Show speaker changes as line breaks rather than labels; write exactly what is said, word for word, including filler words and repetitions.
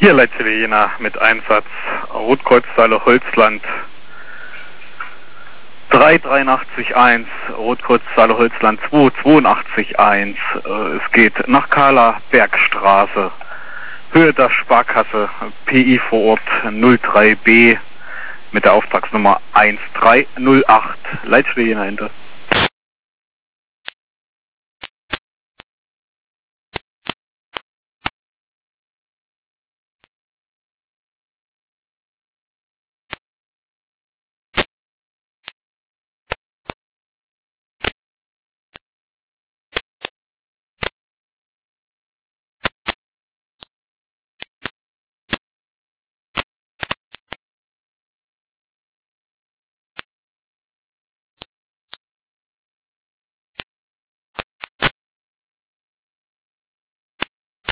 Hier Leitstelle Jena mit Einsatz Rotkreuzzeile Holzland drei drei acht eins, Rotkreuzzeile Holzland zwei zwei eins. Es geht nach Kahler Bergstraße, Höhe der Sparkasse, P I vor Ort null drei B mit der Auftragsnummer eins drei null acht. Leitstelle Jena Ende.